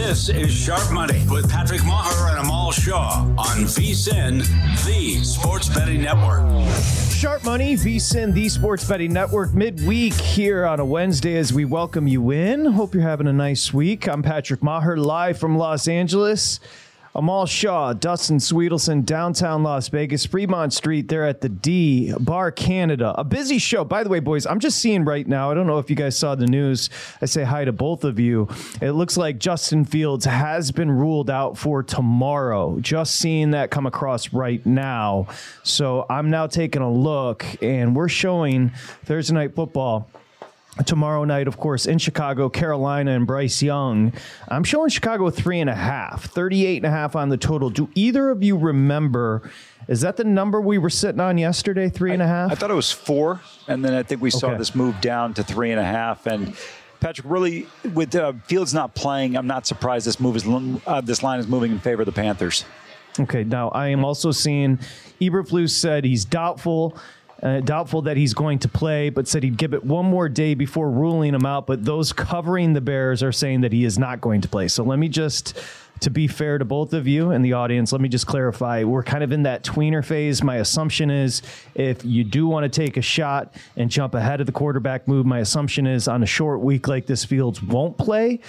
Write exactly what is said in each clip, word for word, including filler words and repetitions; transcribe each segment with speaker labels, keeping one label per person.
Speaker 1: This is Sharp Money with Patrick Maher and Amal Shaw on V S I N, the Sports Betting Network.
Speaker 2: Sharp Money, V S I N, the Sports Betting Network, midweek here on a Wednesday as we welcome you in. Hope you're having a nice week. I'm Patrick Maher, live from Los Angeles. Amal Shaw, Dustin Sweetelson, downtown Las Vegas, Fremont Street, there at the D, Bar Canada. A busy show. By the way, boys, I'm just seeing right now, I don't know if you guys saw the news. I say hi to both of you. It looks like Justin Fields has been ruled out for tomorrow. Just seeing that come across right now. So I'm now taking a look, and we're showing Thursday Night Football tomorrow night, of course, in Chicago, Carolina and Bryce Young. I'm showing Chicago three and a half, thirty-eight and a half on the total. Do either of you remember, is that the number we were sitting on yesterday, three and a half?
Speaker 3: I, I thought it was four, and then I think we saw
Speaker 2: Okay.
Speaker 3: this move down to three and a half. And Patrick, really, with uh, Fields not playing, I'm not surprised this move is uh, this line is moving in favor of the Panthers.
Speaker 2: Okay, now I am also seeing Eberflus said he's doubtful. Uh, doubtful that he's going to play, but said he'd give it one more day before ruling him out. But those covering the Bears are saying that he is not going to play. So let me just, to be fair to both of you and the audience, let me just clarify. We're kind of in that tweener phase. My assumption is if you do want to take a shot and jump ahead of the quarterback move, my assumption is on a short week like this, Fields won't play.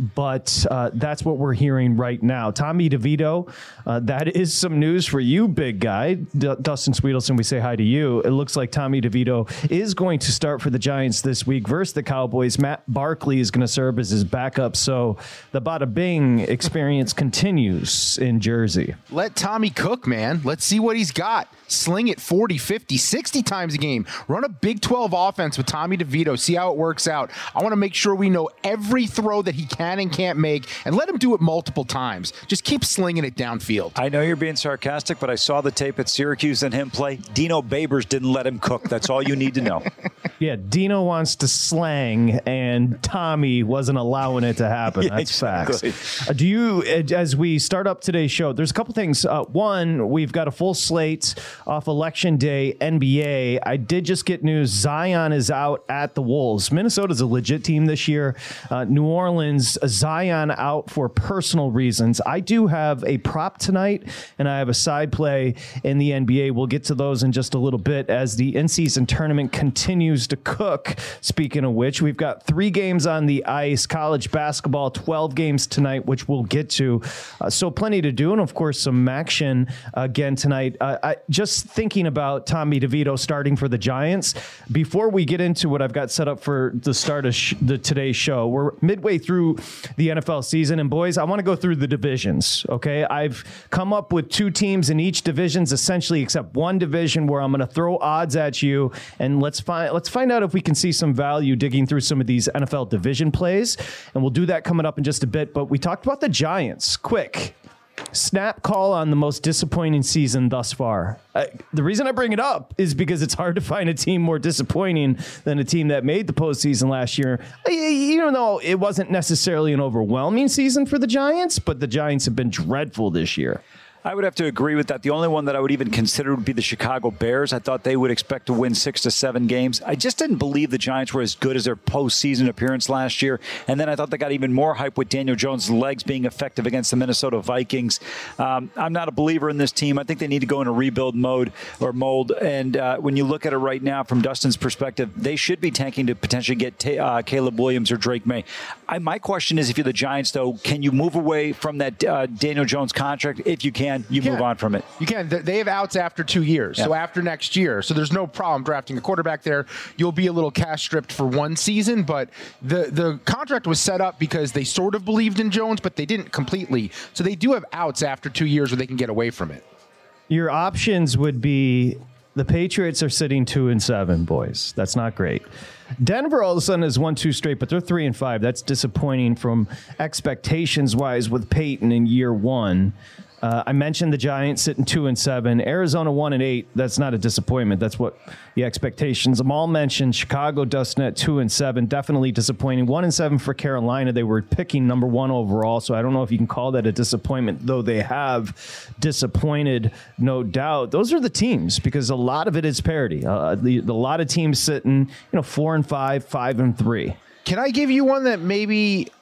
Speaker 2: But uh, that's what we're hearing right now. Tommy DeVito, uh, that is some news for you, big guy. D- Dustin Sweetelson, we say hi to you. It looks like Tommy DeVito is going to start for the Giants this week versus the Cowboys. Matt Barkley is going to serve as his backup. So the bada bing experience continues in Jersey.
Speaker 4: Let Tommy cook, man. Let's see what he's got. Sling it forty, fifty, sixty times a game. Run a Big twelve offense with Tommy DeVito. See how it works out. I want to make sure we know every throw that he can and can't make, and let him do it multiple times. Just keep slinging it downfield.
Speaker 3: I know you're being sarcastic, but I saw the tape at Syracuse and him play. Dino Babers didn't let him cook. That's all you need to know.
Speaker 2: Yeah, Dino wants to slang, and Tommy wasn't allowing it to happen.
Speaker 3: Yeah,
Speaker 2: That's
Speaker 3: exactly.
Speaker 2: facts. Uh, do you, as we start up today's show, there's a couple things. Uh, one, we've got a full slate off Election Day N B A. I did just get news. Zion is out at the Wolves. Minnesota's a legit team this year. Uh, New Orleans, Zion out for personal reasons. I do have a prop tonight, and I have a side play in the N B A. We'll get to those in just a little bit as the in-season tournament continues to cook. Speaking of which, we've got three games on the ice, college basketball, twelve games tonight, which we'll get to. Uh, so plenty to do, and of course, some action again tonight. Uh, I, just thinking about Tommy DeVito starting for the Giants, before we get into what I've got set up for the start of sh- the today's show, we're midway through the N F L season, and boys, I want to go through the divisions, okay? I've come up with two teams in each divisions, essentially, except one division where I'm going to throw odds at you, and let's find let's find out if we can see some value digging through some of these N F L division plays, and we'll do that coming up in just a bit. But we talked about the Giants. Quick snap call on the most disappointing season thus far. Uh, the reason I bring it up is because it's hard to find a team more disappointing than a team that made the postseason last year. Even though it wasn't necessarily an overwhelming season for the Giants, but the Giants have been dreadful this year.
Speaker 3: I would have to agree with that. The only one that I would even consider would be the Chicago Bears. I thought they would expect to win six to seven games. I just didn't believe the Giants were as good as their postseason appearance last year. And then I thought they got even more hype with Daniel Jones' legs being effective against the Minnesota Vikings. Um, I'm not a believer in this team. I think they need to go in a rebuild mode or mold. And uh, when you look at it right now from Dustin's perspective, they should be tanking to potentially get ta- uh, Caleb Williams or Drake May. I, my question is, if you're the Giants, though, can you move away from that uh, Daniel Jones contract? If you can, you, you move on from it.
Speaker 4: You can. They have outs after two years, yeah. So after next year. So there's no problem drafting a quarterback there. You'll be a little cash stripped for one season, but the, the contract was set up because they sort of believed in Jones, but they didn't completely. So they do have outs after two years where they can get away from it.
Speaker 2: Your options would be the Patriots are sitting two and seven, boys. That's not great. Denver all of a sudden is one, two straight, but they're three and five. That's disappointing from expectations wise with Peyton in year one. Uh, I mentioned the Giants sitting two and seven, Arizona one and eight. That's not a disappointment. That's what the expectations. Amal mentioned Chicago Dustin at two and seven. Definitely disappointing. One and seven for Carolina. They were picking number one overall, so I don't know if you can call that a disappointment, though they have disappointed, no doubt. Those are the teams because a lot of it is parity. Uh, the, the, a lot of teams sitting, you know, four and five, five and three.
Speaker 4: Can I give you one that maybe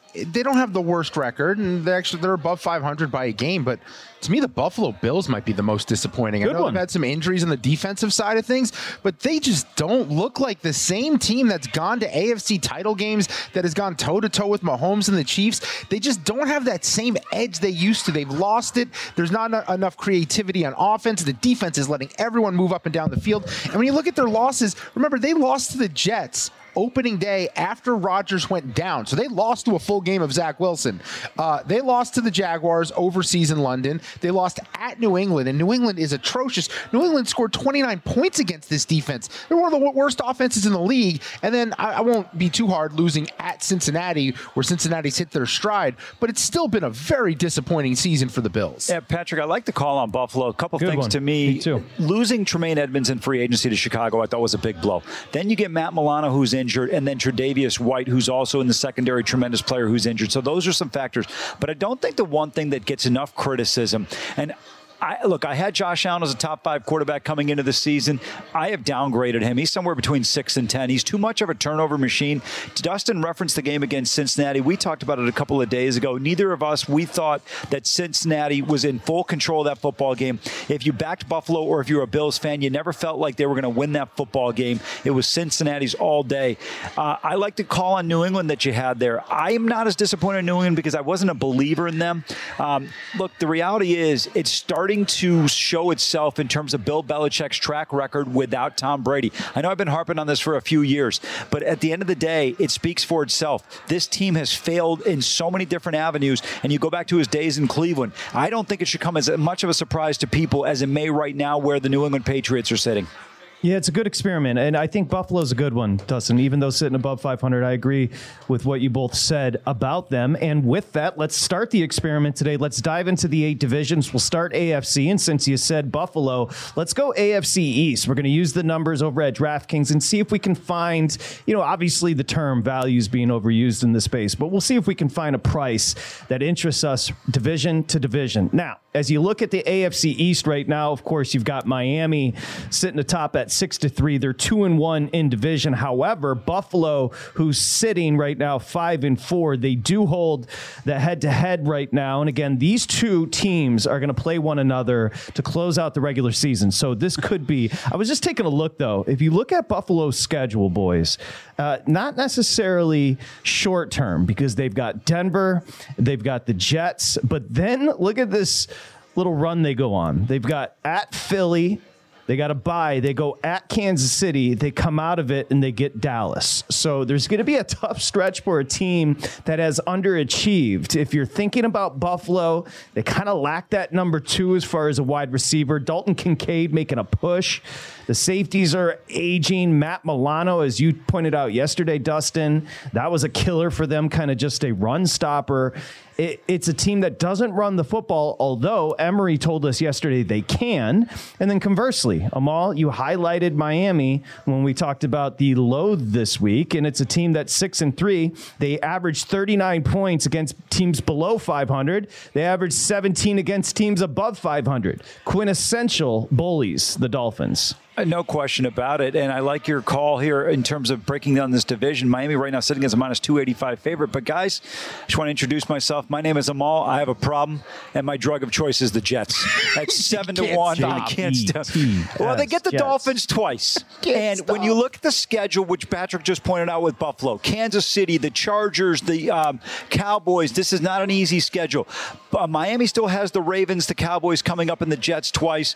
Speaker 4: they don't have the worst record, and they actually they're above five hundred by a game. But to me, the Buffalo Bills might be the most disappointing.
Speaker 2: Good
Speaker 4: I know
Speaker 2: one.
Speaker 4: they've had some injuries on the defensive side of things, but they just don't look like the same team that's gone to A F C title games, that has gone toe-to-toe with Mahomes and the Chiefs. They just don't have that same edge they used to. They've lost it. There's not en- enough creativity on offense. The defense is letting everyone move up and down the field. And when you look at their losses, remember, they lost to the Jets opening day after Rodgers went down. So they lost to a full game of Zach Wilson. Uh, they lost to the Jaguars overseas in London. They lost at New England, and New England is atrocious. New England scored twenty-nine points against this defense. They're one of the worst offenses in the league. And then I, I won't be too hard losing at Cincinnati, where Cincinnati's hit their stride, but it's still been a very disappointing season for the Bills.
Speaker 3: Yeah, Patrick, I like the call on Buffalo. A couple
Speaker 2: Good
Speaker 3: things
Speaker 2: one.
Speaker 3: to me.
Speaker 2: Me too.
Speaker 3: Losing Tremaine Edmonds in free agency to Chicago, I thought was a big blow. Then you get Matt Milano, who's injured, and then Tre'Davious White, who's also in the secondary, tremendous player who's injured. So those are some factors. But I don't think the one thing that gets enough criticism, and I, look, I had Josh Allen as a top five quarterback coming into the season. I have downgraded him. He's somewhere between six and ten. He's too much of a turnover machine. Dustin referenced the game against Cincinnati. We talked about it a couple of days ago. Neither of us, we thought that Cincinnati was in full control of that football game. If you backed Buffalo or if you're a Bills fan, you never felt like they were going to win that football game. It was Cincinnati's all day. Uh, I like the call on New England that you had there. I am not as disappointed in New England because I wasn't a believer in them. Um, look, the reality is it's starting to show itself in terms of Bill Belichick's track record without Tom Brady. I know I've been harping on this for a few years, but at the end of the day, it speaks for itself. This team has failed in so many different avenues, and you go back to his days in Cleveland. I don't think it should come as much of a surprise to people as it may right now where the New England Patriots are sitting.
Speaker 2: Yeah, it's a good experiment, and I think Buffalo's a good one, Dustin. Even though sitting above five hundred, I agree with what you both said about them. And with that, let's start the experiment today. Let's dive into the eight divisions. We'll start A F C, and since you said Buffalo, let's go A F C East. We're going to use the numbers over at DraftKings and see if we can find, you know, obviously the term values being overused in this space, but we'll see if we can find a price that interests us division to division. Now, as you look at the A F C East right now, of course, you've got Miami sitting atop at six to three. They're two and one in division. However, Buffalo, who's sitting right now five and four, they do hold the head to head right now. And again, these two teams are going to play one another to close out the regular season. So this could be, I was just taking a look though. If you look at Buffalo's schedule, boys, uh, not necessarily short term because they've got Denver, they've got the Jets, but then look at this little run they go on. They've got at Philly, they got a bye. They go at Kansas City. They come out of it and they get Dallas. So there's going to be a tough stretch for a team that has underachieved. If you're thinking about Buffalo, they kind of lack that number two as far as a wide receiver. Dalton Kincaid making a push. The safeties are aging. Matt Milano, as you pointed out yesterday, Dustin, that was a killer for them, kind of just a run stopper. It, it's a team that doesn't run the football, although Emery told us yesterday they can. And then conversely, Amal, you highlighted Miami when we talked about the load this week, and it's a team that's six and three. They averaged thirty-nine points against teams below five hundred. They averaged seventeen against teams above five hundred. Quintessential bullies, the Dolphins.
Speaker 3: No question about it. And I like your call here in terms of breaking down this division. Miami right now sitting as a minus two eighty-five favorite. But guys, I just want to introduce myself. My name is Amal. I have a problem, and my drug of choice is the Jets. At seven to one. I can't stop. Well, they get the
Speaker 2: Jets.
Speaker 3: Dolphins twice.
Speaker 4: Can't
Speaker 3: and
Speaker 4: stop.
Speaker 3: when you look at the schedule, which Patrick just pointed out with Buffalo, Kansas City, the Chargers, the um, Cowboys, this is not an easy schedule. Uh, Miami still has the Ravens, the Cowboys coming up, and the Jets twice.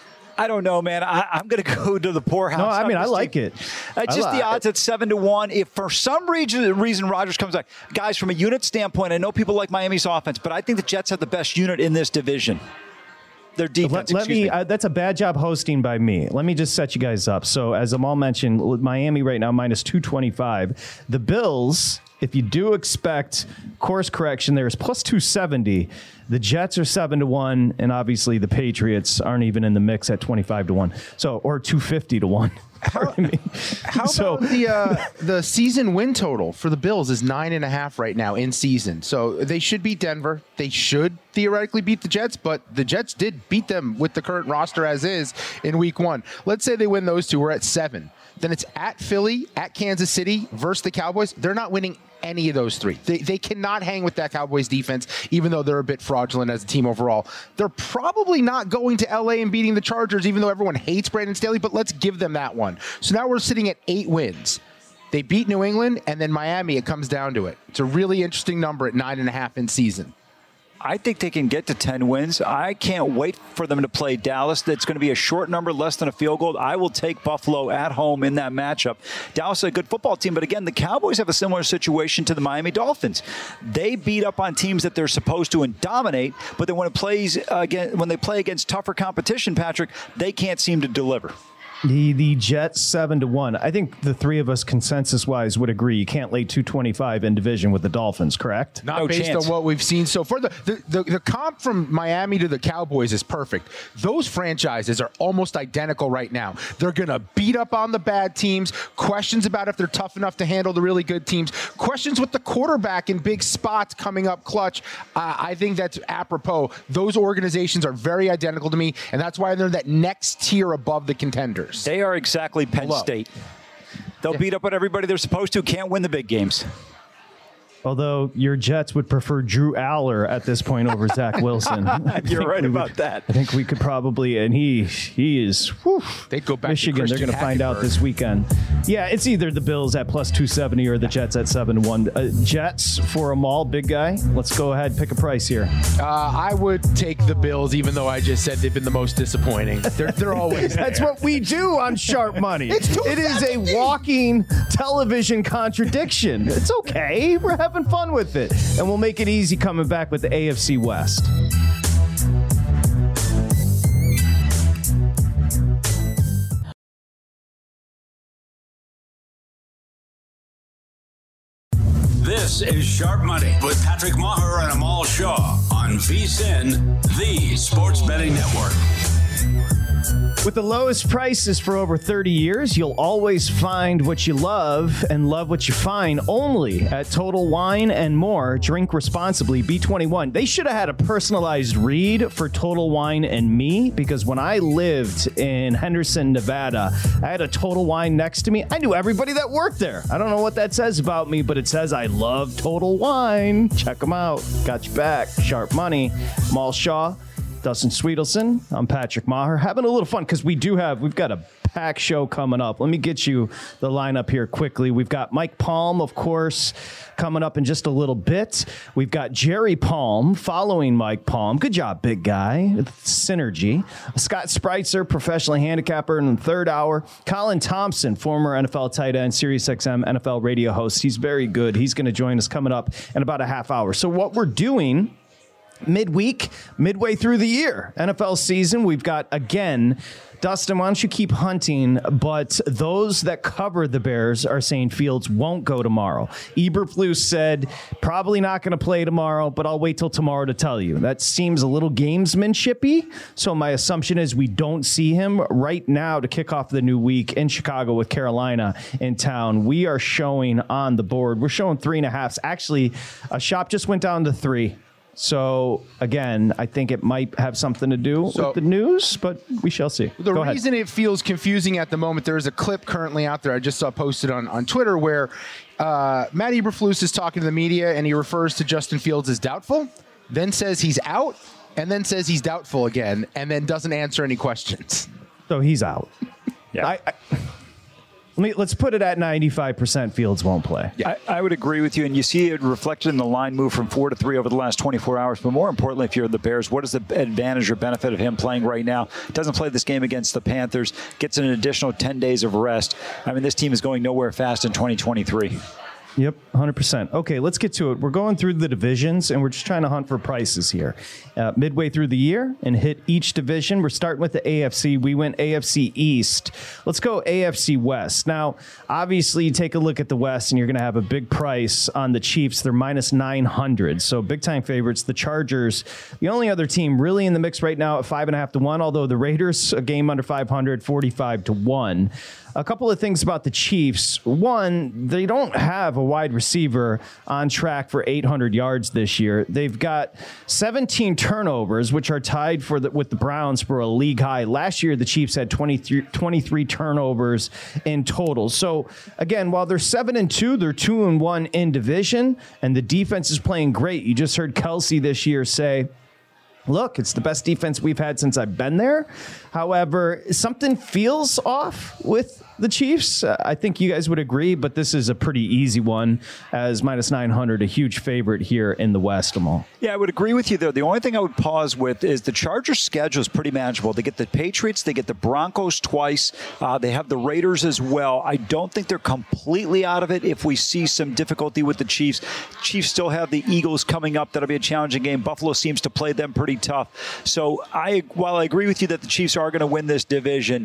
Speaker 3: I don't know, man. I, I'm going to go to the poorhouse.
Speaker 2: No, I mean, I
Speaker 3: just
Speaker 2: like
Speaker 3: think,
Speaker 2: it.
Speaker 3: Uh, just
Speaker 2: I
Speaker 3: the
Speaker 2: like
Speaker 3: odds at seven to one. If for some reason, reason Rodgers comes back, guys, from a unit standpoint, I know people like Miami's offense, but I think the Jets have the best unit in this division. Their defense.
Speaker 2: Let, let me. me. Uh, that's a bad job hosting by me. Let me just set you guys up. So, as Amal mentioned, Miami right now minus two twenty-five. The Bills, if you do expect course correction, there's plus two seventy. The Jets are seven to one, and obviously the Patriots aren't even in the mix at twenty-five to one. So, or two fifty to one. Pardon me.
Speaker 4: How
Speaker 2: so,
Speaker 4: about the uh, the season win total for the Bills is nine and a half right now in season. So they should beat Denver. They should theoretically beat the Jets, but the Jets did beat them with the current roster as is in week one. Let's say they win those two. We're at seven. Then it's at Philly, at Kansas City versus the Cowboys. They're not winning any of those three. They, they cannot hang with that Cowboys defense, even though they're a bit fraudulent as a team overall. They're probably not going to L A and beating the Chargers, even though everyone hates Brandon Staley, but let's give them that one. So now we're sitting at eight wins. They beat New England, and then Miami, it comes down to it. It's a really interesting number at nine and a half in season.
Speaker 3: I think they can get to ten wins. I can't wait for them to play Dallas. That's going to be a short number, less than a field goal. I will take Buffalo at home in that matchup. Dallas is a good football team, but again, the Cowboys have a similar situation to the Miami Dolphins. They beat up on teams that they're supposed to and dominate, but then when it plays again, when they play against tougher competition, Patrick, they can't seem to deliver.
Speaker 2: The the Jets seven to one. I think the three of us consensus wise would agree you can't lay two twenty five in division with the Dolphins, correct?
Speaker 4: Not
Speaker 3: no
Speaker 4: based
Speaker 3: chance.
Speaker 4: on what we've seen so far. The, the, the, the comp from Miami to the Cowboys is perfect. Those franchises are almost identical right now. They're going to beat up on the bad teams. Questions about if they're tough enough to handle the really good teams. Questions with the quarterback in big spots coming up clutch. Uh, I think that's apropos. Those organizations are very identical to me, and that's why they're that next tier above the contenders.
Speaker 3: They are exactly Penn
Speaker 4: Hello.
Speaker 3: State. They'll beat up on everybody they're supposed to, can't win the big games.
Speaker 2: Although your Jets would prefer Drew Aller at this point over Zach Wilson.
Speaker 3: You're right about
Speaker 2: would,
Speaker 3: that.
Speaker 2: I think we could probably, and he he is, whew,
Speaker 4: They'd go back
Speaker 2: Michigan,
Speaker 4: to
Speaker 2: they're going to find out
Speaker 4: Hackenberg.
Speaker 2: this weekend. Yeah, it's either the Bills at plus two seventy or the Jets at seven to one. Uh, Jets for a mall, big guy. Let's go ahead, pick a price here.
Speaker 4: Uh, I would take the Bills, even though I just said they've been the most disappointing. They're, they're always
Speaker 2: That's
Speaker 4: there.
Speaker 2: what we do on Sharp Money.
Speaker 4: It's
Speaker 2: it is a walking television contradiction. It's okay. We're having fun with it. And we'll make it easy coming back with the A F C West.
Speaker 1: This is Sharp Money with Patrick Maher and Amal Shaw on VSiN, the Sports Betting Network.
Speaker 2: With the lowest prices for over thirty years, you'll always find what you love and love what you find only at Total Wine and More. Drink responsibly. B twenty-one. They should have had a personalized read for Total Wine and me, because when I lived in Henderson, Nevada, I had a Total Wine next to me. I knew everybody that worked there. I don't know what that says about me, but it says I love Total Wine. Check them out. Got you back. Sharp Money. Mal Shaw. Dustin Sweetelson. I'm Patrick Maher. Having a little fun because we do have, we've got a packed show coming up. Let me get you the lineup here quickly. We've got Mike Palm, of course, coming up in just a little bit. We've got Jerry Palm following Mike Palm. Good job, big guy. Synergy. Scott Spreitzer, professional handicapper in the third hour. Colin Thompson, former N F L tight end, SiriusXM N F L radio host. He's very good. He's going to join us coming up in about a half hour. So what we're doing midweek, midway through the year, N F L season, we've got, again, Dustin, why don't you keep hunting? But those that cover the Bears are saying Fields won't go tomorrow. Eberflus said probably not going to play tomorrow, but I'll wait till tomorrow to tell you. That seems a little gamesmanshipy. So my assumption is we don't see him right now to kick off the new week in Chicago with Carolina in town. We are showing on the board. We're showing three and a halves. Actually, a shop just went down to three. So, again, I think it might have something to do
Speaker 4: So,
Speaker 2: with the news, but we shall see.
Speaker 4: The
Speaker 2: Go
Speaker 4: reason
Speaker 2: ahead.
Speaker 4: it feels confusing at the moment, there is a clip currently out there I just saw posted on, on Twitter where uh, Matt Eberflus is talking to the media and he refers to Justin Fields as doubtful, then says he's out, and then says he's doubtful again, and then doesn't answer any questions.
Speaker 2: So he's out.
Speaker 3: Yeah.
Speaker 2: I, I, let me, let's put it at ninety-five percent Fields won't play.
Speaker 3: I, I would agree with you, and you see it reflected in the line move from four to three over the last twenty-four hours. But more importantly, if you're the Bears, what is the advantage or benefit of him playing right now? Doesn't play this game against the Panthers, gets an additional ten days of rest. I mean, this team is going nowhere fast in twenty twenty-three.
Speaker 2: Yep, one hundred percent. Okay, let's get to it. We're going through the divisions, and we're just trying to hunt for prices here. Uh, midway through the year and hit each division. We're starting with the A F C. We went A F C East. Let's go A F C West. Now, obviously, you take a look at the West, and you're going to have a big price on the Chiefs. They're minus nine hundred, so big-time favorites. The Chargers, the only other team really in the mix right now at five and a half to one, although the Raiders, a game under five hundred, forty-five to one. a couple of things about the Chiefs. One, they don't have a wide receiver on track for eight hundred yards this year. They've got seventeen turnovers, which are tied for the, with the Browns for a league high. Last year, the Chiefs had twenty-three, twenty-three turnovers in total. So again, while they're seven and two, they're two and one in division, and the defense is playing great. You just heard Kelsey this year say, look, it's the best defense we've had since I've been there. However, something feels off with the Chiefs. Uh, I think you guys would agree, but this is a pretty easy one as minus nine hundred, a huge favorite here in the West, Amal.
Speaker 3: Yeah, I would agree with you there. The only thing I would pause with is the Chargers' schedule is pretty manageable. They get the Patriots, they get the Broncos twice. Uh, they have the Raiders as well. I don't think they're completely out of it if we see some difficulty with the Chiefs. Chiefs still have the Eagles coming up. That'll be a challenging game. Buffalo seems to play them pretty tough. So I, while I agree with you that the Chiefs are going to win this division,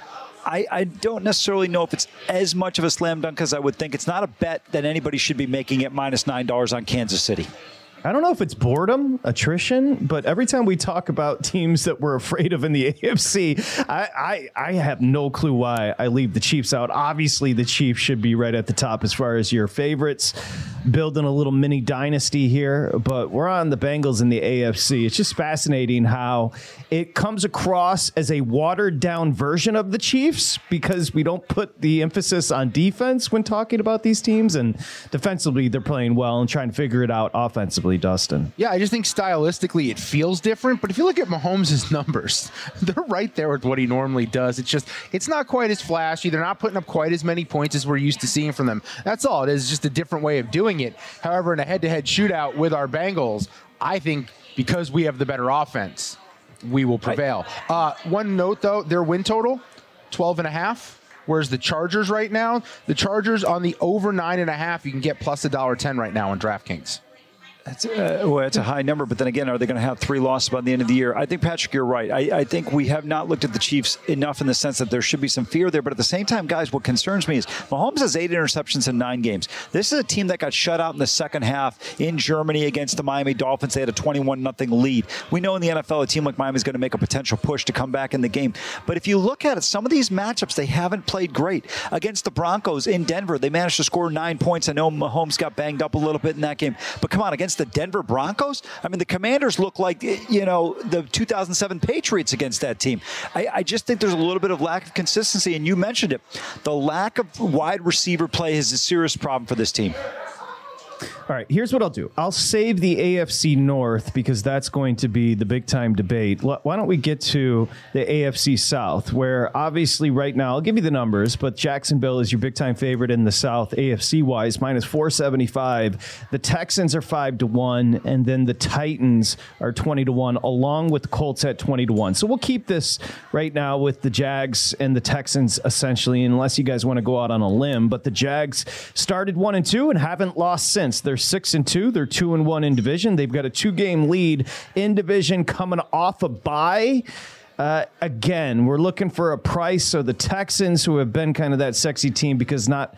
Speaker 3: I, I don't necessarily know if it's as much of a slam dunk as I would think. It's not a bet that anybody should be making at minus nine dollars on Kansas City.
Speaker 2: I don't know if it's boredom, attrition, but every time we talk about teams that we're afraid of in the A F C, I, I, I have no clue why I leave the Chiefs out. Obviously, the Chiefs should be right at the top as far as your favorites, building a little mini dynasty here, but we're on the Bengals in the A F C. It's just fascinating how it comes across as a watered-down version of the Chiefs because we don't put the emphasis on defense when talking about these teams, and defensively, they're playing well and trying to figure it out offensively. Dustin.
Speaker 4: Yeah, I just think stylistically it feels different, but if you look at Mahomes' numbers, they're right there with what he normally does. It's just, it's not quite as flashy. They're not putting up quite as many points as we're used to seeing from them. That's all. It is just a different way of doing it. However, in a head-to-head shootout with our Bengals, I think because we have the better offense, we will prevail. Uh, one note, though, their win total, twelve and a half. Whereas the Chargers right now, the Chargers on the over nine and a half, you can get plus a dollar ten right now on DraftKings.
Speaker 3: That's, uh, well, that's a high number, but then again, are they going to have three losses by the end of the year? I think, Patrick, you're right. I, I think we have not looked at the Chiefs enough in the sense that there should be some fear there, but at the same time, guys, what concerns me is Mahomes has eight interceptions in nine games. This is a team that got shut out in the second half in Germany against the Miami Dolphins. They had a twenty-one nothing lead. We know in the N F L, a team like Miami is going to make a potential push to come back in the game. But if you look at it, some of these matchups, they haven't played great. Against the Broncos in Denver, they managed to score nine points. I know Mahomes got banged up a little bit in that game, but come on, against the Denver Broncos, I mean, the Commanders look like, you know, the two thousand seven Patriots against that team. I, I just think there's a little bit of lack of consistency, and you mentioned it. The lack of wide receiver play is a serious problem for this team.
Speaker 2: All right, here's what I'll do. I'll save the A F C North because that's going to be the big-time debate. Why don't we get to the A F C South, where obviously right now, I'll give you the numbers, but Jacksonville is your big-time favorite in the South, A F C-wise, minus four seventy-five. The Texans are five to one, and then the Titans are twenty to one, along with the Colts at twenty to one. So we'll keep this right now with the Jags and the Texans, essentially, unless you guys want to go out on a limb. But the Jags started one and two and haven't lost since. They're six and two. They're two and one in division. They've got a two-game lead in division coming off a bye. Uh, again, we're looking for a price. So the Texans, who have been kind of that sexy team because not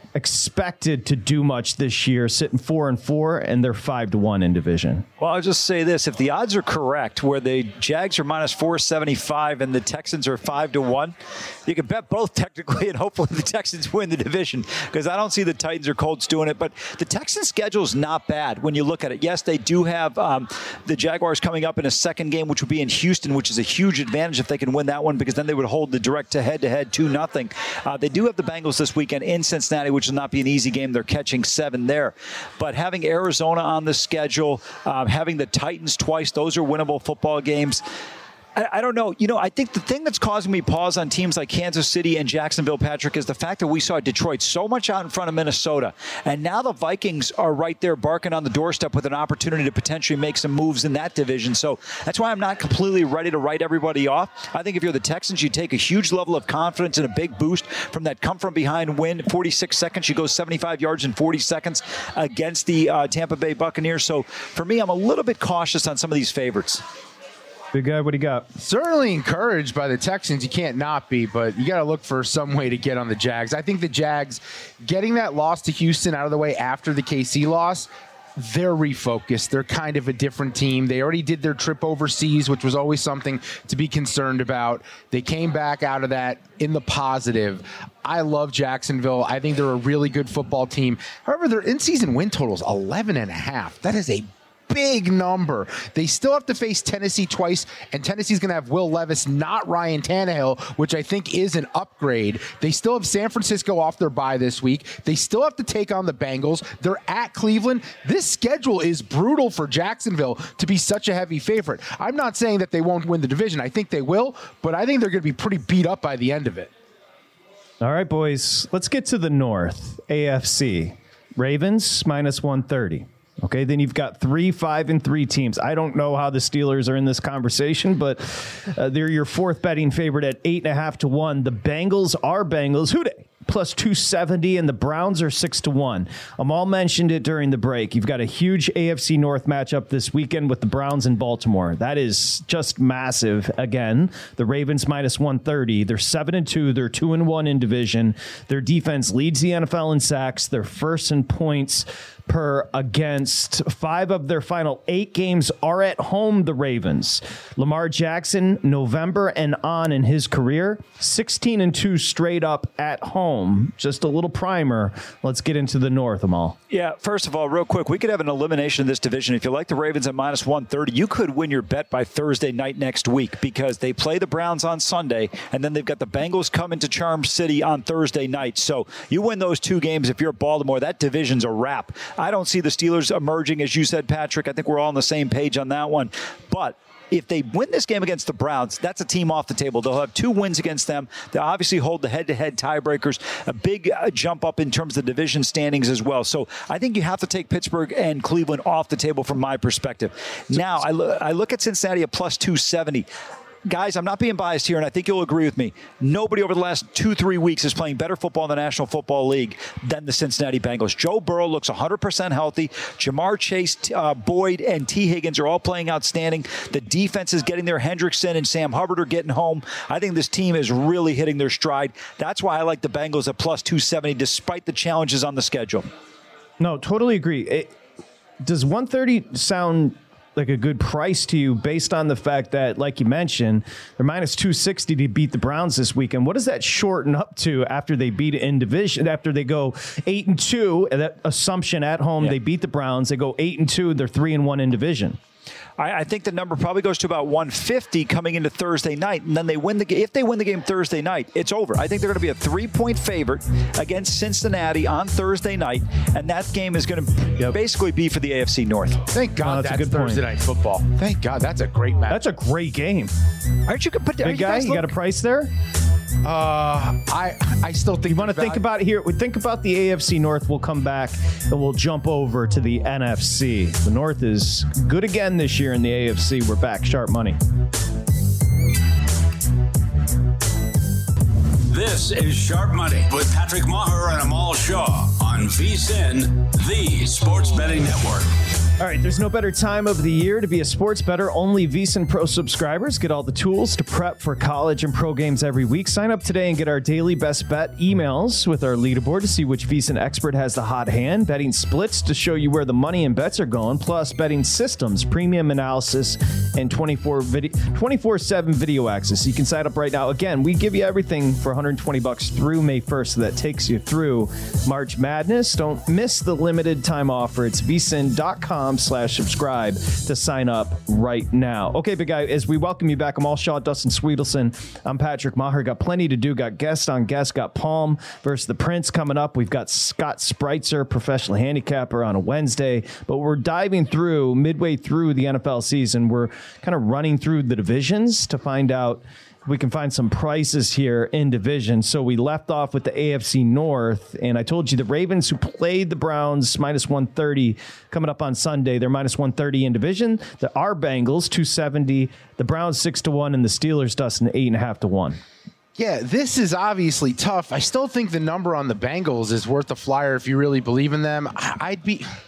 Speaker 2: expected to do much this year, sitting four and four, and they're five to one in division.
Speaker 3: Well, I'll just say this: if the odds are correct, where the Jags are minus four seventy-five and the Texans are five to one, you can bet both technically, and hopefully the Texans win the division, because I don't see the Titans or Colts doing it. But the Texans' schedule is not bad when you look at it. Yes, they do have um, the Jaguars coming up in a second game, which would be in Houston, which is a huge advantage if they can win that one, because then they would hold the direct to head-to-head two nothing. Uh, they do have the Bengals this weekend in Cincinnati, which will not be an easy game. They're catching seven there. But having Arizona on the schedule, um, having the Titans twice, those are winnable football games. I, I don't know. You know, I think the thing that's causing me pause on teams like Kansas City and Jacksonville, Patrick, is the fact that we saw Detroit so much out in front of Minnesota. And now the Vikings are right there barking on the doorstep with an opportunity to potentially make some moves in that division. So that's why I'm not completely ready to write everybody off. I think if you're the Texans, you take a huge level of confidence and a big boost from that come-from-behind win. forty-six seconds, you go seventy-five yards in forty seconds against the uh, Tampa Bay Buccaneers. So for me, I'm a little bit cautious on some of these favorites.
Speaker 2: Big guy, what do you got?
Speaker 4: Certainly encouraged by the Texans. You can't not be, but you got to look for some way to get on the Jags. I think the Jags, getting that loss to Houston out of the way after the K C loss, they're refocused. They're kind of a different team. They already did their trip overseas, which was always something to be concerned about. They came back out of that in the positive. I love Jacksonville. I think they're a really good football team. However, their in-season win total is eleven and a half. That is a big number. They still have to face Tennessee twice, and Tennessee's going to have Will Levis, not Ryan Tannehill, which I think is an upgrade. They still have San Francisco off their bye this week. They still have to take on the Bengals. They're at Cleveland. This schedule is brutal for Jacksonville to be such a heavy favorite. I'm not saying that they won't win the division. I think they will, but I think they're going to be pretty beat up by the end of it.
Speaker 2: All right, boys, let's get to the North, A F C. Ravens, minus one thirty. Okay, then you've got three, five, and three teams. I don't know how the Steelers are in this conversation, but uh, they're your fourth betting favorite at eight and a half to one. The Bengals are Bengals. Who dey? Plus two seventy, and the Browns are six to one. Amal mentioned it during the break. You've got a huge A F C North matchup this weekend with the Browns in Baltimore. That is just massive. Again, the Ravens minus one thirty. They're seven and two. They're two and one in division. Their defense leads the N F L in sacks. They're first in points per against. Five of their final eight games are at home, the Ravens. Lamar Jackson, November and on in his career, sixteen and two straight up at home. Just a little primer. Let's get into the North, Amal.
Speaker 3: Yeah, first of all, real quick, we could have an elimination in this division. If you like the Ravens at minus one thirty, you could win your bet by Thursday night next week because they play the Browns on Sunday, and then they've got the Bengals coming to Charm City on Thursday night. So you win those two games if you're Baltimore. That division's a wrap. I don't see the Steelers emerging, as you said, Patrick. I think we're all on the same page on that one. But if they win this game against the Browns, that's a team off the table. They'll have two wins against them. They'll obviously hold the head-to-head tiebreakers, a big uh, jump up in terms of the division standings as well. So I think you have to take Pittsburgh and Cleveland off the table from my perspective. Now, I, lo- I look at Cincinnati at plus two seventy. Guys, I'm not being biased here, and I think you'll agree with me. Nobody over the last two, three weeks is playing better football in the National Football League than the Cincinnati Bengals. Joe Burrow looks one hundred percent healthy. Jamar Chase, uh, Boyd, and T. Higgins are all playing outstanding. The defense is getting there. Hendrickson and Sam Hubbard are getting home. I think this team is really hitting their stride. That's why I like the Bengals at plus two seventy, despite the challenges on the schedule.
Speaker 2: No, totally agree. It, does one thirty sound like a good price to you based on the fact that, like you mentioned, they're minus two sixty to beat the Browns this weekend? What does that shorten up to after they beat it in division, after they go eight and two, and that assumption at home, yeah. They beat the Browns, they go eight and two, they're three and one in division?
Speaker 3: I, I think the number probably goes to about one fifty coming into Thursday night, and then they win the game. If they win the game Thursday night, it's over. I think they're going to be a three-point favorite against Cincinnati on Thursday night, and that game is going to yep. basically be for the A F C North.
Speaker 4: Thank God
Speaker 2: oh, that's,
Speaker 4: that's
Speaker 2: a good
Speaker 4: Thursday
Speaker 2: point.
Speaker 4: night football. Thank God that's a great match.
Speaker 2: That's a great game.
Speaker 3: Aren't you going to put?
Speaker 2: Big guy, you, you got a price there?
Speaker 4: Uh, I I still think
Speaker 2: you want to think about it here. We think about the A F C North. We'll come back and we'll jump over to the N F C. The North is good again this year in the A F C. We're back. Sharp Money.
Speaker 1: This is Sharp Money with Patrick Maher and Amal Shaw on VSiN, the Sports Betting Network.
Speaker 2: All right, there's no better time of the year to be a sports bettor. Only VSiN Pro subscribers get all the tools to prep for college and pro games every week. Sign up today and get our daily best bet emails with our leaderboard to see which VSiN expert has the hot hand, betting splits to show you where the money and bets are going, plus betting systems, premium analysis, and twenty-four seven video access. You can sign up right now. Again, we give you everything for one hundred twenty bucks through May first, so that takes you through March Madness. Don't miss the limited time offer. It's vsin dot com slash subscribe to sign up right now. Okay, big guy, as we welcome you back, I'm Amal Shaw, Dustin Sweetelson. I'm Patrick Maher. Got plenty to do. Got guest on guest. Got Palm versus the Prince coming up. We've got Scott Spreitzer, professional handicapper, on a Wednesday. But we're diving through, midway through the N F L season, we're kind of running through the divisions to find out we can find some prices here in division. So we left off with the A F C North, and I told you the Ravens, who played the Browns, minus one thirty coming up on Sunday. They're minus one thirty in division. The our Bengals, two seventy. The Browns, six to one, and the Steelers, Dustin, eight and a half to one.
Speaker 4: Yeah, this is obviously tough. I still think the number on the Bengals is worth a flyer if you really believe in them. I'd be...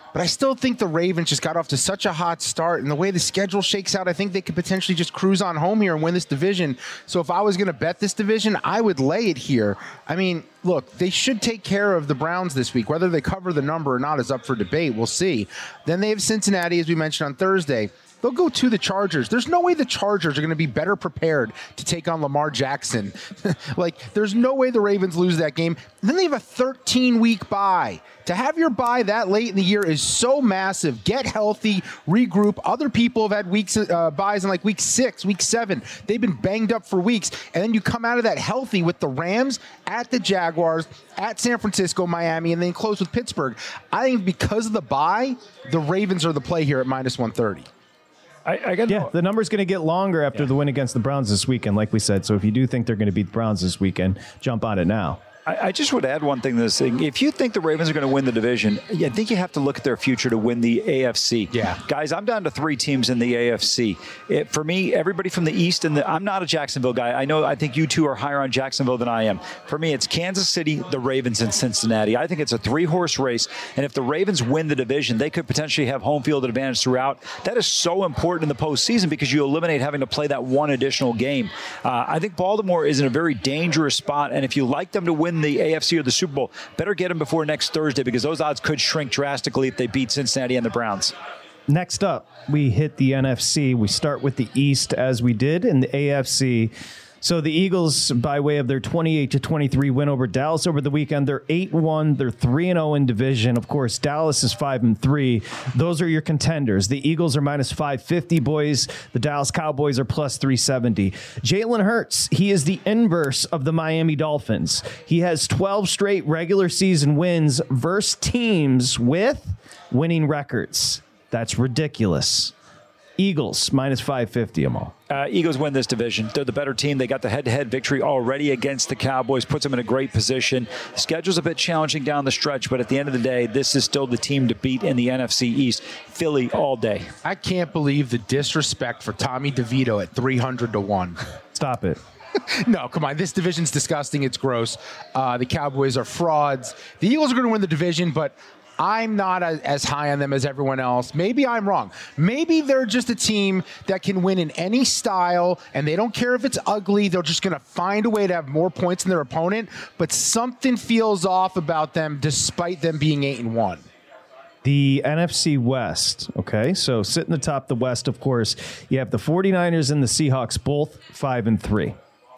Speaker 4: But I still think the Ravens just got off to such a hot start. And the way the schedule shakes out, I think they could potentially just cruise on home here and win this division. So if I was going to bet this division, I would lay it here. I mean, look, they should take care of the Browns this week. Whether they cover the number or not is up for debate. We'll see. Then they have Cincinnati, as we mentioned, on Thursday. They'll go to the Chargers. There's no way the Chargers are going to be better prepared to take on Lamar Jackson. Like, there's no way the Ravens lose that game. And then they have a thirteen-week bye. To have your bye that late in the year is so massive. Get healthy, regroup. Other people have had weeks uh, byes in like week six, week seven. They've been banged up for weeks. And then you come out of that healthy with the Rams, at the Jaguars, at San Francisco, Miami, and then close with Pittsburgh. I think because of the bye, the Ravens are the play here at minus one thirty.
Speaker 3: I, I got
Speaker 2: yeah, the number's going to get longer after yeah. the win against the Browns this weekend, like we said. So if you do think they're going to beat the Browns this weekend, jump on it now.
Speaker 3: I, I just would add one thing to this thing. If you think the Ravens are going to win the division, I think you have to look at their future to win the A F C.
Speaker 4: Yeah.
Speaker 3: Guys, I'm down to three teams in the A F C. It, for me, everybody from the East, and the, I'm not a Jacksonville guy. I know, I think you two are higher on Jacksonville than I am. For me, it's Kansas City, the Ravens, and Cincinnati. I think it's a three-horse race, and if the Ravens win the division, they could potentially have home field advantage throughout. That is so important in the postseason because you eliminate having to play that one additional game. Uh, I think Baltimore is in a very dangerous spot, and if you like them to win the A F C or the Super Bowl, better get them before next Thursday because those odds could shrink drastically if they beat Cincinnati and the Browns.
Speaker 2: Next up, we hit the N F C. We start with the East as we did in the A F C. So the Eagles, by way of their twenty-eight to twenty-three win over Dallas over the weekend, they're eight and one. They're three and oh in division. Of course, Dallas is five and three. Those are your contenders. The Eagles are minus five fifty, boys. The Dallas Cowboys are plus three seventy. Jalen Hurts, he is the inverse of the Miami Dolphins. He has twelve straight regular season wins versus teams with winning records. That's ridiculous. Eagles, minus five fifty them all.
Speaker 3: Uh, Eagles win this division. They're the better team. They got the head-to-head victory already against the Cowboys, puts them in a great position. The schedule's a bit challenging down the stretch, but at the end of the day, this is still the team to beat in the N F C East. Philly all day.
Speaker 4: I can't believe the disrespect for Tommy DeVito at three hundred to one.
Speaker 2: Stop it.
Speaker 4: No, come on. This division's disgusting. It's gross. Uh, the Cowboys are frauds. The Eagles are going to win the division, but I'm not a, as high on them as everyone else. Maybe I'm wrong. Maybe they're just a team that can win in any style, and they don't care if it's ugly. They're just going to find a way to have more points than their opponent, but something feels off about them despite them being eight and one.
Speaker 2: The N F C West, okay? So sitting atop the West, of course, you have the 49ers and the Seahawks, both five and three,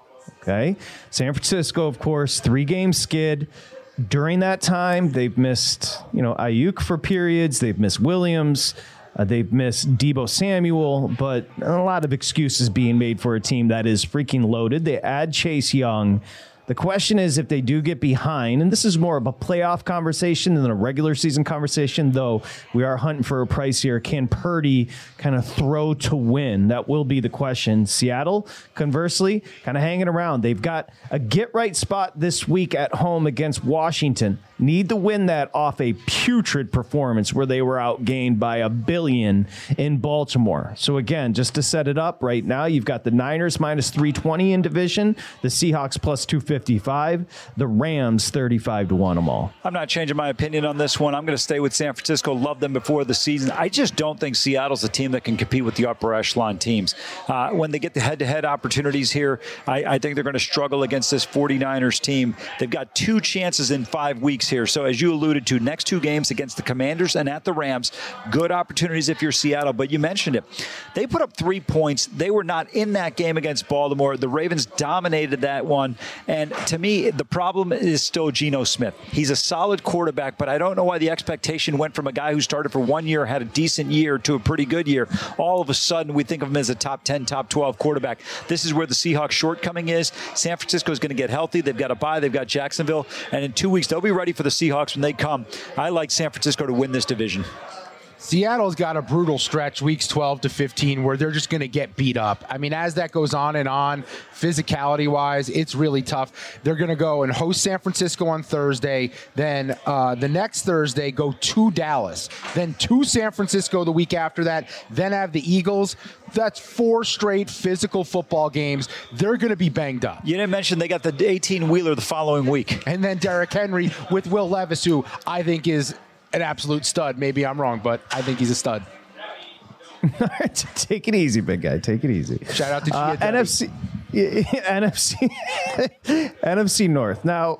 Speaker 2: okay? San Francisco, of course, three-game skid. During that time, they've missed, you know, Ayuk for periods. They've missed Williams. Uh, they've missed Deebo Samuel, but a lot of excuses being made for a team that is freaking loaded. They add Chase Young. The question is if they do get behind, and this is more of a playoff conversation than a regular season conversation, though we are hunting for a price here. Can Purdy kind of throw to win? That will be the question. Seattle, conversely, kind of hanging around. They've got a get-right spot this week at home against Washington. Need to win that off a putrid performance where they were outgained by a billion in Baltimore. So again, just to set it up right now, you've got the Niners minus three twenty in division, the Seahawks plus two fifty-five, the Rams thirty-five to one them all.
Speaker 3: I'm not changing my opinion on this one. I'm going to stay with San Francisco. Love them before the season. I just don't think Seattle's a team that can compete with the upper echelon teams. Uh, when they get the head-to-head opportunities here, I, I think they're going to struggle against this 49ers team. They've got two chances in five weeks here. So as you alluded to, next two games against the Commanders and at the Rams, good opportunities if you're Seattle. But you mentioned it. They put up three points. They were not in that game against Baltimore. The Ravens dominated that one. And to me, the problem is still Geno Smith. He's a solid quarterback, but I don't know why the expectation went from a guy who started for one year, had a decent year, to a pretty good year. All of a sudden, we think of him as a top ten, top twelve quarterback. This is where the Seahawks shortcoming is. San Francisco is going to get healthy. They've got a bye. They've got Jacksonville. And in two weeks, they'll be ready for the Seahawks when they come. I like San Francisco to win this division.
Speaker 4: Seattle's got a brutal stretch, weeks twelve to fifteen, where they're just going to get beat up. I mean, as that goes on and on, physicality-wise, it's really tough. They're going to go and host San Francisco on Thursday. Then uh, the next Thursday, go to Dallas. Then to San Francisco the week after that. Then have the Eagles. That's four straight physical football games. They're going to be banged up.
Speaker 3: You didn't mention they got the eighteen-wheeler the following week.
Speaker 4: And then Derrick Henry with Will Levis, who I think is an absolute stud. Maybe I'm wrong, but I think he's a stud.
Speaker 2: Take it easy, big guy. Take it easy.
Speaker 4: Shout out to
Speaker 2: uh, N F C, N F C, N F C North. Now,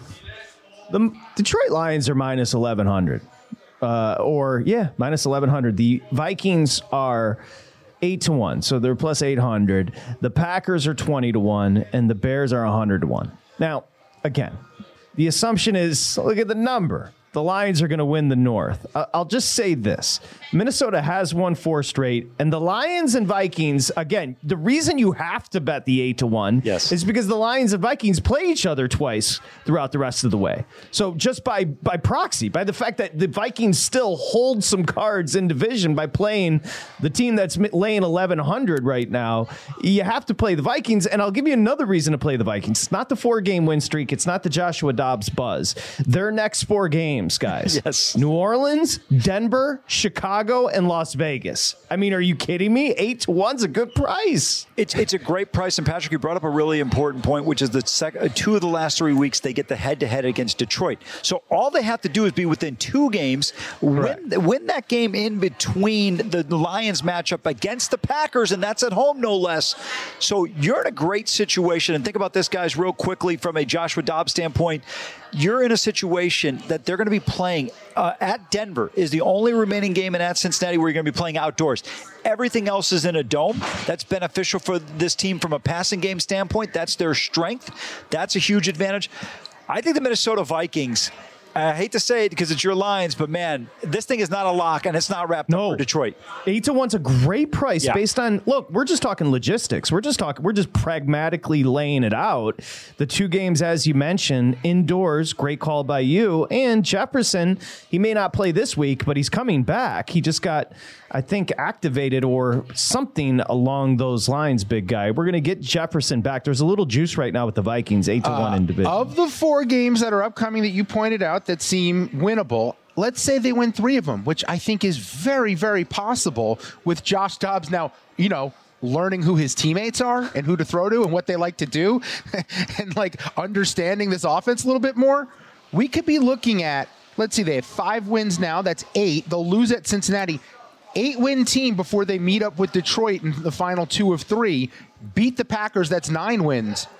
Speaker 2: the Detroit Lions are minus eleven hundred, uh, or yeah, minus eleven hundred. The Vikings are eight to one, so they're plus eight hundred. The Packers are twenty to one, and the Bears are a hundred to one. Now, again, the assumption is look at the number. The Lions are going to win the North. Uh, I'll just say this. Minnesota has won four straight, and the Lions and Vikings, again, the reason you have to bet the eight to one
Speaker 3: yes.
Speaker 2: is because the Lions and Vikings play each other twice throughout the rest of the way. So just by by proxy, by the fact that the Vikings still hold some cards in division by playing the team that's laying eleven hundred right now, you have to play the Vikings, and I'll give you another reason to play the Vikings. It's not the four-game win streak. It's not the Joshua Dobbs buzz. Their next four games, guys.
Speaker 3: Yes.
Speaker 2: New Orleans, Denver, Chicago, and Las Vegas. I mean, are you kidding me? Eight to one's a good price.
Speaker 3: It's it's a great price. And Patrick, you brought up a really important point, which is the second, two of the last three weeks they get the head-to-head against Detroit. So all they have to do is be within two games, win, win that game in between the Lions matchup against the Packers, and that's at home no less. So you're in a great situation. And think about this, guys, real quickly from a Joshua Dobbs standpoint. You're in a situation that they're going to be playing uh, at Denver is the only remaining game, and at Cincinnati where you're going to be playing outdoors. Everything else is in a dome. That's beneficial for this team from a passing game standpoint. That's their strength. That's a huge advantage. I think the Minnesota Vikings, I hate to say it because it's your Lions, but man, this thing is not a lock and it's not wrapped
Speaker 2: no.
Speaker 3: up for Detroit.
Speaker 2: Eight to one's a great price
Speaker 3: yeah.
Speaker 2: based on, look, we're just talking logistics. We're just talking, we're just pragmatically laying it out. The two games, as you mentioned, indoors, great call by you. And Jefferson, he may not play this week, but he's coming back. He just got, I think, activated or something along those lines, big guy. We're going to get Jefferson back. There's a little juice right now with the Vikings, eight to one
Speaker 4: uh,
Speaker 2: in division.
Speaker 4: Of the four games that are upcoming that you pointed out that seem winnable, let's say they win three of them, which I think is very, very possible with Josh Dobbs now, you know, learning who his teammates are and who to throw to and what they like to do and like understanding this offense a little bit more. We could be looking at, let's see, they have five wins now. That's eight. They'll lose at Cincinnati. Eight-win team before they meet up with Detroit in the final two of three. Beat the Packers. That's nine wins.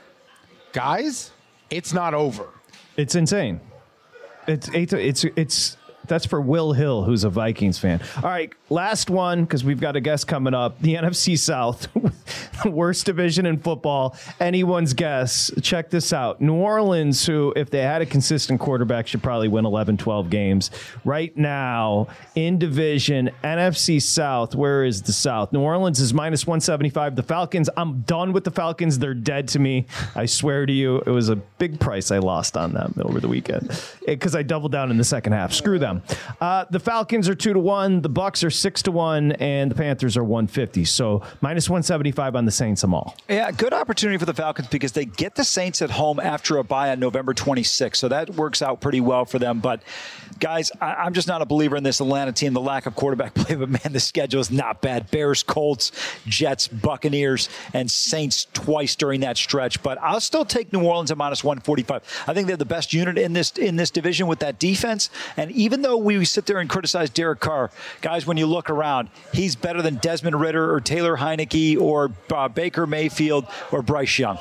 Speaker 4: Guys, it's not over.
Speaker 2: It's insane. It's eight. To, it's it's that's for Will Hill, who's a Vikings fan. All right, last one because we've got a guest coming up. The N F C South, the worst division in football. Anyone's guess. Check this out. New Orleans, who, if they had a consistent quarterback, should probably win eleven, twelve games. Right now, in division, N F C South, where is the South? New Orleans is minus one seventy-five. The Falcons, I'm done with the Falcons. They're dead to me. I swear to you, it was a big price I lost on them over the weekend because I doubled down in the second half. Screw them. Uh, the Falcons are two to one. The Bucks are six to one, and the Panthers are one fifty. So minus one seventy-five on the Saints. I'm all.
Speaker 3: Yeah, good opportunity for the Falcons because they get the Saints at home after a bye on November twenty-sixth. So that works out pretty well for them. But guys, I, I'm just not a believer in this Atlanta team. The lack of quarterback play, but man, the schedule is not bad. Bears, Colts, Jets, Buccaneers, and Saints twice during that stretch. But I'll still take New Orleans at minus one forty-five. I think they're the best unit in this in this division with that defense. And even though we sit there and criticize Derek Carr, guys, when you look around, he's better than Desmond Ridder or Taylor Heineke or uh, Baker Mayfield or Bryce Young.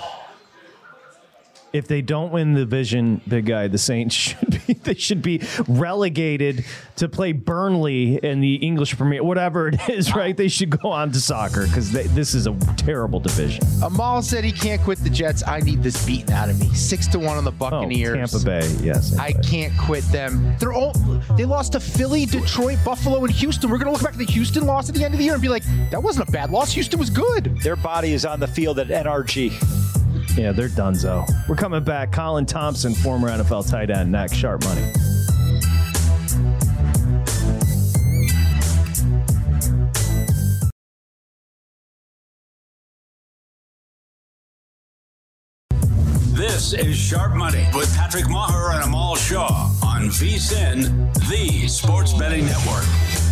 Speaker 2: If they don't win the division, big guy, the Saints should be they should be relegated to play Burnley in the English Premier, whatever it is, right? They should go on to soccer because this is a terrible division.
Speaker 4: Amal said he can't quit the Jets. I need this beaten out of me. Six to one on the Buccaneers.
Speaker 2: Oh, Tampa Bay, yes. Tampa
Speaker 4: I
Speaker 2: Bay.
Speaker 4: can't quit them. They're all they lost to Philly, Detroit, Buffalo, and Houston. We're gonna look back at the Houston loss at the end of the year and be like, that wasn't a bad loss. Houston was good.
Speaker 3: Their body is on the field at N R G.
Speaker 2: Yeah, they're donezo. We're coming back. Colin Thompson, former N F L tight end, next. Sharp Money.
Speaker 1: This is Sharp Money with Patrick Maher and Amal Shaw on VSiN, the Sports Betting Network.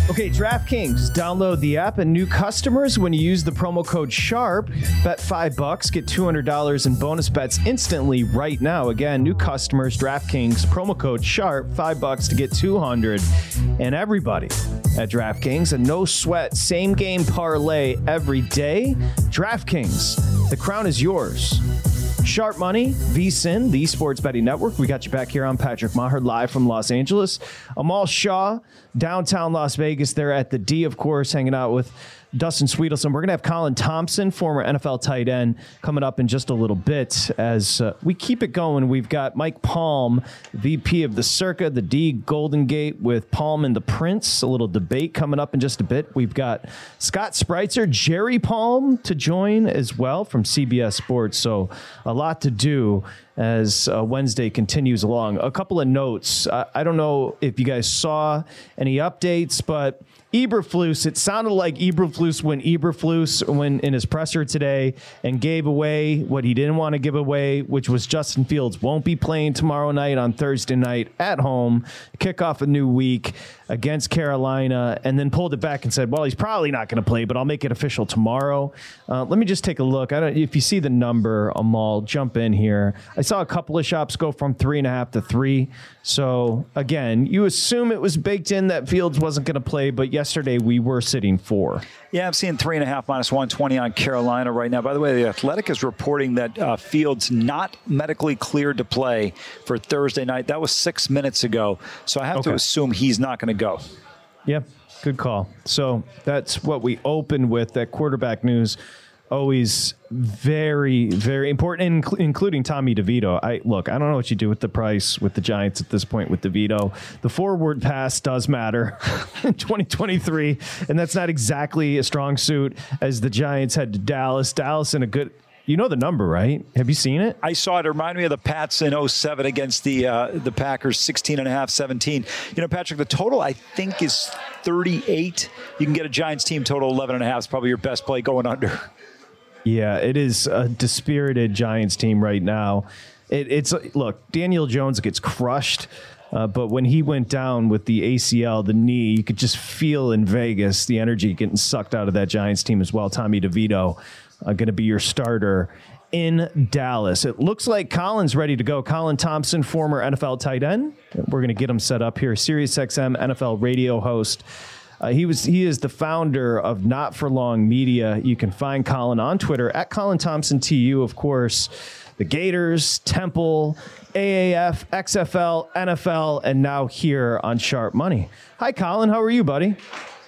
Speaker 2: Okay, DraftKings. Download the app, and new customers, when you use the promo code SHARP, bet five bucks, get two hundred dollars in bonus bets instantly right now. Again, new customers, DraftKings, promo code SHARP, five bucks to get two hundred. And everybody at DraftKings, a no sweat, same game parlay every day. DraftKings, the crown is yours. Sharp Money, V S I N, the Sports Betting Network. We got you back here on Patrick Maher, live from Los Angeles. Amal Shaw, downtown Las Vegas. They're at the D, of course, hanging out with Dustin Sweetelson. We're going to have Colin Thompson, former N F L tight end, coming up in just a little bit. As uh, we keep it going, we've got Mike Palm, V P of the Circa, the D, Golden Gate, with Palm and the Prince. A little debate coming up in just a bit. We've got Scott Spreitzer, Jerry Palm to join as well from C B S Sports. So a lot to do as uh, Wednesday continues along. A couple of notes. Uh, I don't know if you guys saw any updates, but Eberflus, it sounded like Eberflus went Eberflus when in his presser today and gave away what he didn't want to give away, which was Justin Fields won't be playing tomorrow night on Thursday night at home, kick off a new week against Carolina, and then pulled it back and said, well, he's probably not going to play, but I'll make it official tomorrow. Uh, let me just take a look. I don't, if you see the number, Amal, jump in here. I saw a couple of shops go from three and a half to three. So again, you assume it was baked in that Fields wasn't going to play, but yesterday we were sitting four.
Speaker 3: Yeah, I'm seeing three and a half minus one twenty on Carolina right now. By the way, The Athletic is reporting that uh, Fields not medically cleared to play for Thursday night. That was six minutes ago. So I have okay. to assume he's not going to go.
Speaker 2: Yeah, good call. So that's what we opened with, that quarterback news. Always very, very important, inc- including Tommy DeVito. I look, I don't know what you do with the price with the Giants at this point with DeVito. The forward pass does matter in twenty twenty-three, and that's not exactly a strong suit as the Giants head to Dallas. Dallas in a good... You know the number, right? Have you seen it?
Speaker 3: I saw it. It reminded me of the Pats in oh seven against the uh, the Packers, sixteen and a half, seventeen. You know, Patrick, the total, I think, is thirty-eight. You can get a Giants team total eleven and a half. It's probably your best play going under.
Speaker 2: Yeah, it is a dispirited Giants team right now. It, it's look, Daniel Jones gets crushed, uh, but when he went down with the A C L, the knee, you could just feel in Vegas the energy getting sucked out of that Giants team as well. Tommy DeVito uh, going to be your starter in Dallas. It looks like Colin's ready to go. Colin Thompson, former N F L tight end. We're going to get him set up here. SiriusXM N F L radio host. Uh, he was he is the founder of Not For Long Media. You can find Colin on Twitter at Colin Thompson T U, of course. The Gators, Temple, A A F, X F L, N F L, and now here on Sharp Money. Hi, Colin. How are you, buddy?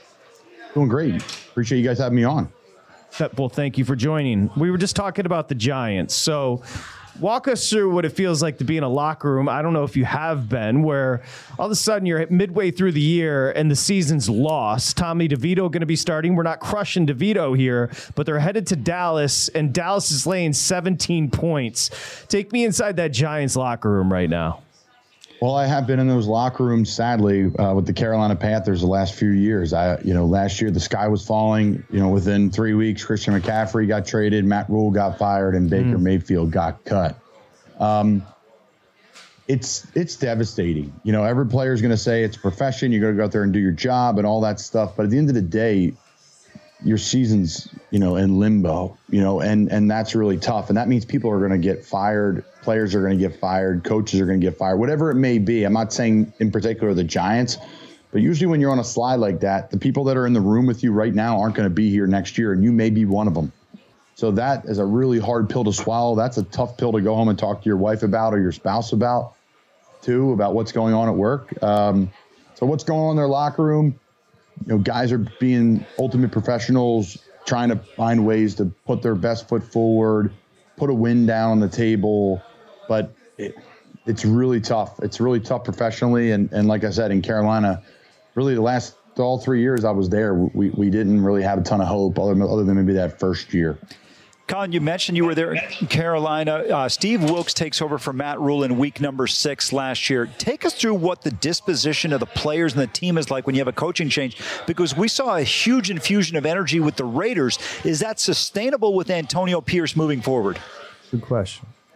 Speaker 5: Doing great. Appreciate you guys having me on.
Speaker 2: Well, thank you for joining. We were just talking about the Giants. So walk us through what it feels like to be in a locker room. I don't know if you have been, where all of a sudden you're midway through the year and the season's lost. Tommy DeVito going to be starting. We're not crushing DeVito here, but they're headed to Dallas, and Dallas is laying seventeen points. Take me inside that Giants locker room right now.
Speaker 5: Well, I have been in those locker rooms, sadly, uh, with the Carolina Panthers the last few years. I, you know, last year the sky was falling. You know, within three weeks, Christian McCaffrey got traded, Matt Rule got fired, and Baker mm. Mayfield got cut. Um, it's it's devastating. You know, every player is going to say it's a profession. You're going to go out there and do your job and all that stuff. But at the end of the day, your season's, you know, in limbo, you know, and, and that's really tough. And that means people are going to get fired. Players are going to get fired. Coaches are going to get fired, whatever it may be. I'm not saying in particular the Giants, but usually when you're on a slide like that, the people that are in the room with you right now aren't going to be here next year, and you may be one of them. So that is a really hard pill to swallow. That's a tough pill to go home and talk to your wife about or your spouse about, too, about what's going on at work. Um, so what's going on in their locker room? You know, guys are being ultimate professionals, trying to find ways to put their best foot forward, put a win down on the table. But it, it's really tough. It's really tough professionally. And, and like I said, in Carolina, really the last all three years I was there, we, we didn't really have a ton of hope other, other than maybe that first year.
Speaker 3: Colin, you mentioned you were there in Carolina. Uh, Steve Wilks takes over for Matt Rule in week number six last year. Take us through what the disposition of the players and the team is like when you have a coaching change, because we saw a huge infusion of energy with the Raiders. Is that sustainable with Antonio Pierce moving forward?
Speaker 2: Good question.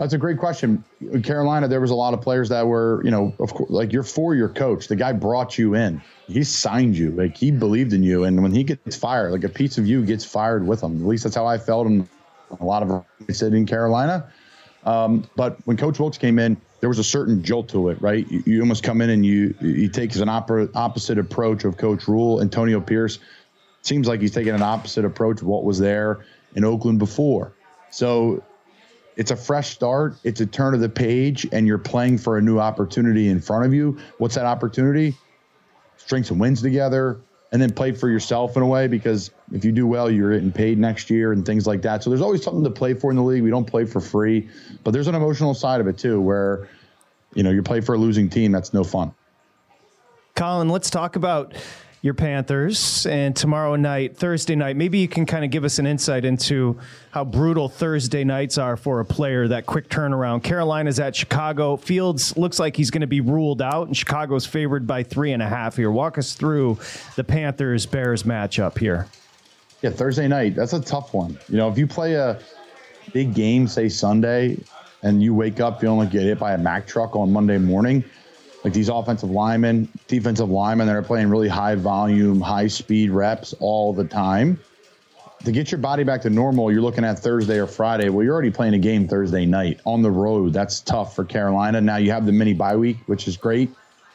Speaker 5: That's a great question. In Carolina, there was a lot of players that were, you know, of course, like you're for your coach. The guy brought you in. He signed you. Like he believed in you. And when he gets fired, like a piece of you gets fired with him. At least that's how I felt. And a lot of it said in Carolina. Um, but when Coach Wilkes came in, there was a certain jolt to it, right? You, you almost come in and you you take an opera, opposite approach of Coach Rule. Antonio Pierce seems like he's taking an opposite approach of what was there in Oakland before. So it's a fresh start. It's a turn of the page, and you're playing for a new opportunity in front of you. What's that opportunity? String some wins together, and then play for yourself in a way, because if you do well, you're getting paid next year and things like that. So there's always something to play for in the league. We don't play for free, but there's an emotional side of it too, where, you know, you play for a losing team. That's no fun.
Speaker 2: Colin, let's talk about your Panthers and tomorrow night, Thursday night. Maybe you can kind of give us an insight into how brutal Thursday nights are for a player, that quick turnaround. Carolina's at Chicago. Fields looks like he's going to be ruled out, and Chicago's favored by three and a half here. Walk us through the Panthers-Bears matchup here.
Speaker 5: Yeah, Thursday night, that's a tough one. You know, if you play a big game, say Sunday, and you wake up feeling like you get hit by a Mack truck on Monday morning, like these offensive linemen, defensive linemen that are playing really high volume, high speed reps all the time, to get your body back to normal, you're looking at Thursday or Friday. Well, you're already playing a game Thursday night on the road. That's tough for Carolina. Now you have the mini bye week, which is great.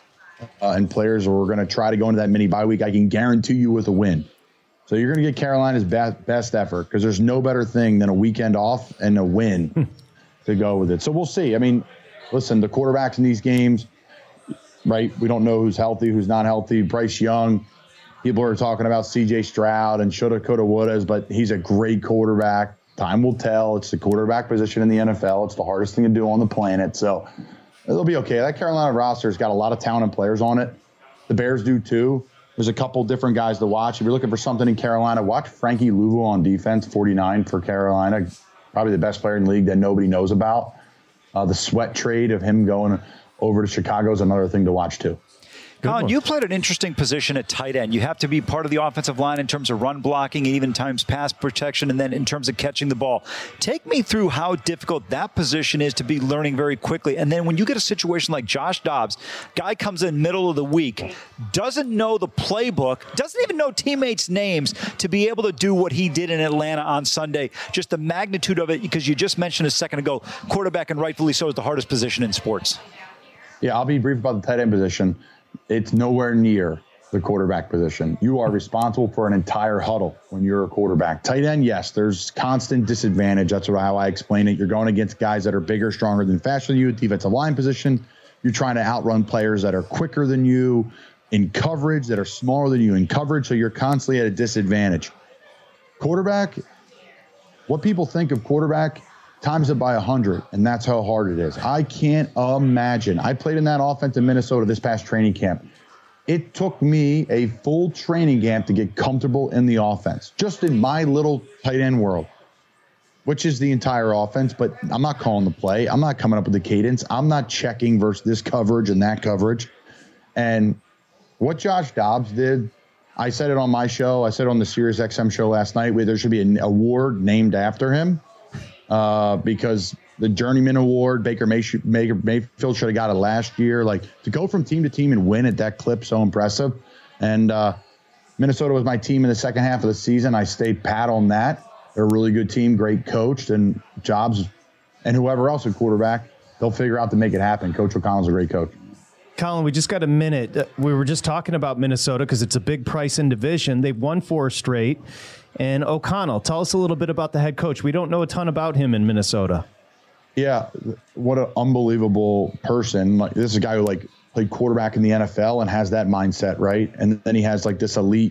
Speaker 5: Uh, and players are going to try to go into that mini bye week. I can guarantee you with a win. So you're going to get Carolina's best, best effort, because there's no better thing than a weekend off and a win to go with it. So we'll see. I mean, listen, the quarterbacks in these games, right? We don't know who's healthy, who's not healthy. Bryce Young, people are talking about C J Stroud and shoulda, coulda, wouldas, but he's a great quarterback. Time will tell. It's the quarterback position in the N F L. It's the hardest thing to do on the planet. So it'll be okay. That Carolina roster's got a lot of talented players on it. The Bears do too. There's a couple different guys to watch. If you're looking for something in Carolina, watch Frankie Louvu on defense, forty-nine for Carolina. Probably the best player in the league that nobody knows about. Uh, the Sweat trade of him going over to Chicago is another thing to watch too.
Speaker 3: Colin, you played an interesting position at tight end. You have to be part of the offensive line in terms of run blocking and even times pass protection, and then in terms of catching the ball. Take me through how difficult that position is to be learning very quickly. And then when you get a situation like Josh Dobbs, guy comes in middle of the week, doesn't know the playbook, doesn't even know teammates' names to be able to do what he did in Atlanta on Sunday. Just the magnitude of it, because you just mentioned a second ago, quarterback, and rightfully so, is the hardest position in sports.
Speaker 5: Yeah, I'll be brief about the tight end position. It's nowhere near the quarterback position. You are responsible for an entire huddle when you're a quarterback. Tight end, yes, there's constant disadvantage. That's how I explain it. You're going against guys that are bigger, stronger than faster than you. Defensive line position, you're trying to outrun players that are quicker than you in coverage, that are smaller than you in coverage, so you're constantly at a disadvantage. Quarterback, what people think of quarterback, times it by one hundred, and that's how hard it is. I can't imagine. I played in that offense in Minnesota this past training camp. It took me a full training camp to get comfortable in the offense, just in my little tight end world, which is the entire offense, but I'm not calling the play. I'm not coming up with the cadence. I'm not checking versus this coverage and that coverage. And what Josh Dobbs did, I said it on my show. I said it on the Sirius X M show last night, where there should be an award named after him. Uh, because the Journeyman Award, Baker, May- Baker Mayfield should have got it last year. Like, to go from team to team and win at that clip, so impressive. And uh, Minnesota was my team in the second half of the season. I stayed pat on that. They're a really good team, great coached, and Jobs and whoever else at quarterback, they'll figure out to make it happen. Coach O'Connell's a great coach.
Speaker 2: Colin, we just got a minute. We were just talking about Minnesota because it's a big price in division. They've won four straight. And O'Connell, tell us a little bit about the head coach. We don't know a ton about him in Minnesota.
Speaker 5: Yeah, what an unbelievable person. Like, this is a guy who like played quarterback in the N F L and has that mindset, right? And then he has like this elite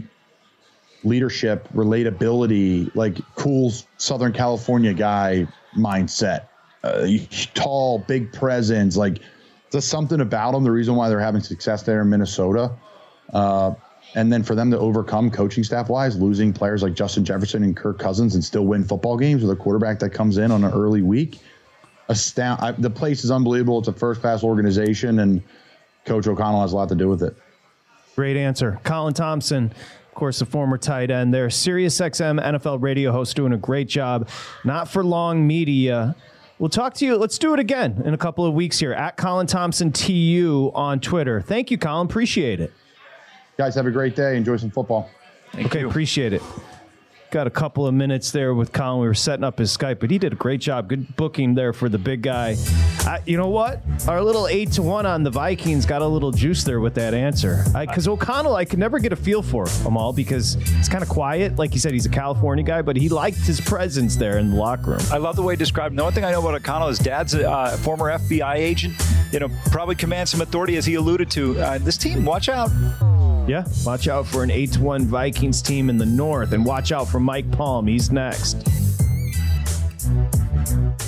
Speaker 5: leadership, relatability, like cool Southern California guy mindset. Uh, tall, big presence. Like, there's something about him, the reason why they're having success there in Minnesota. Uh, And then for them to overcome coaching staff-wise, losing players like Justin Jefferson and Kirk Cousins and still win football games with a quarterback that comes in on an early week, astound- I, the place is unbelievable. It's a first-class organization, and Coach O'Connell has a lot to do with it.
Speaker 2: Great answer. Colin Thompson, of course, a former tight end there. Sirius X M N F L radio host, doing a great job. Not for long media We'll talk to you. Let's do it again in a couple of weeks here at Colin Thompson T U on Twitter. Thank you, Colin. Appreciate it.
Speaker 5: Guys, have a great day. Enjoy some football.
Speaker 3: Thank
Speaker 2: okay,
Speaker 3: you.
Speaker 2: Appreciate it. Got a couple of minutes there with Colin. We were setting up his Skype, but he did a great job. Good booking there for the big guy. Uh, you know what? Our little eight to one on the Vikings got a little juice there with that answer. Because O'Connell, I could never get a feel for him all because he's kind of quiet. Like you said, he's a California guy, but he liked his presence there in the locker room.
Speaker 3: I love the way he described him. The only thing I know about O'Connell is dad's a uh, former F B I agent. You know, probably commands some authority, as he alluded to. Uh, this team, watch out.
Speaker 2: Yeah, watch out for an eight to one Vikings team in the north, and watch out for Mike Palm. He's next.